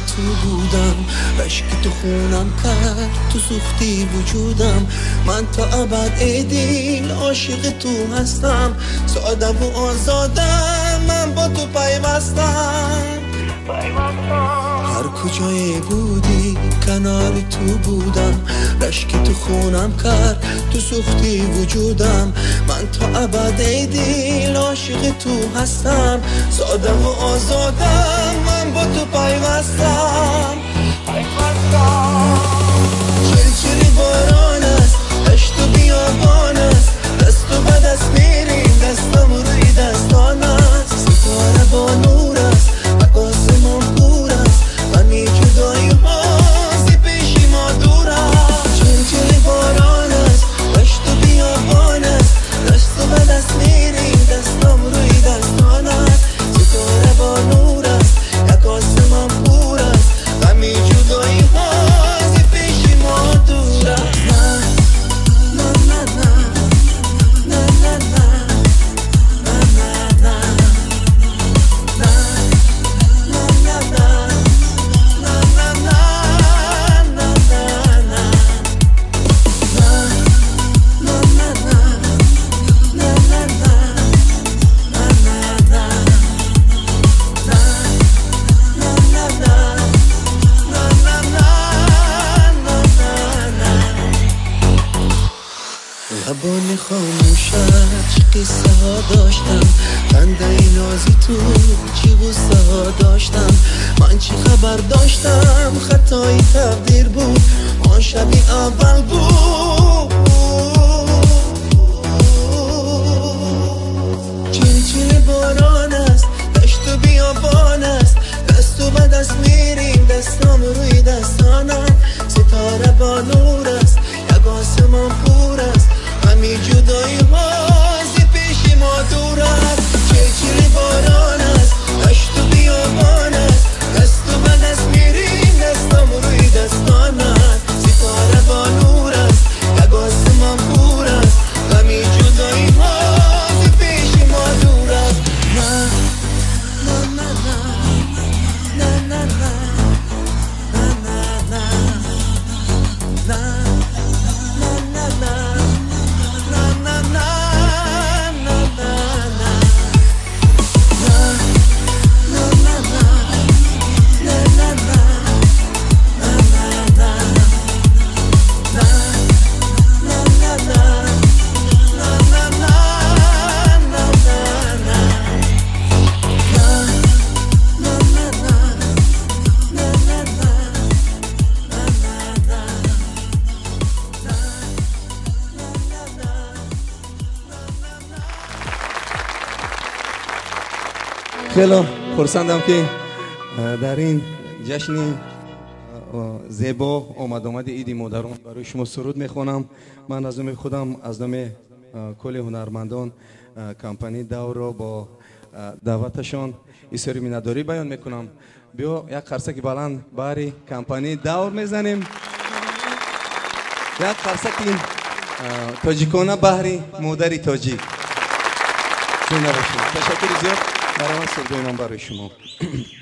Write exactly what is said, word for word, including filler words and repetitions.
تو بودم، رشکی تو خونم کرد، تو سوختی وجودم. من تا ابد ای دل عاشق تو هستم، ساده و آزادم، من با تو پیوستم. هر کجای بودی کنار تو بودم، رشکی تو خونم کرد، تو سوختی وجودم. من تا ابد ای دل عاشق تو هستم، ساده و آزادم، من با تو پیوستم. چلچلی باران است، دشت و بیابان است، دست و به دست میریم، دستم روی دستان است. ستاره با نور است و آسمان پر است، غمی جدایی ها زی پیشی ما دور است. چلچلی باران است، دشت و بیابان است، دست و به دست میریم، دستم روی دستان است. ستاره با نور است، یک آسمان پر است، غمی جدایی ها زی پیشی ما دور است. نه نه نه نه نه نه نه نه لبان خاموشش قصه ها داشتم، خنده نازی تو چی غصه ها داشتم. من چی خبر داشتم خطای تقدیر بود، آن شبی اول بود. چیل چیل باران است، دشت و بیابان است، دست و به دست میریم، دستام روی دستانم. ستاره با نور است، یک آسمان پر است، همی جدایی ها زی پیشی ما دور است. چلچلی باران است، دشت و بیابان است، دست و به دست میریم، دستم روی دستان است. ستاره با نور است، یک آسمان پر است، همی جدایی ها زی پیشی ما دور است. نه نه نه نه نه نه نه نه نه خیلی خرسندم که در این جشن زیبا آمد آمد عید مادران برای شما سرود میخوانم. من از نام خودم، از نام کل هنرمندان کمپانی دور را با دعوتشان ایسری مینداری بیان میکنم. بیا یک قرصک بلند برای کمپانی دور میزنیم. یک قرصک تاجیکانه بحری مادری تاجیک. تشکر زیاد برای من سردوینم برای شما.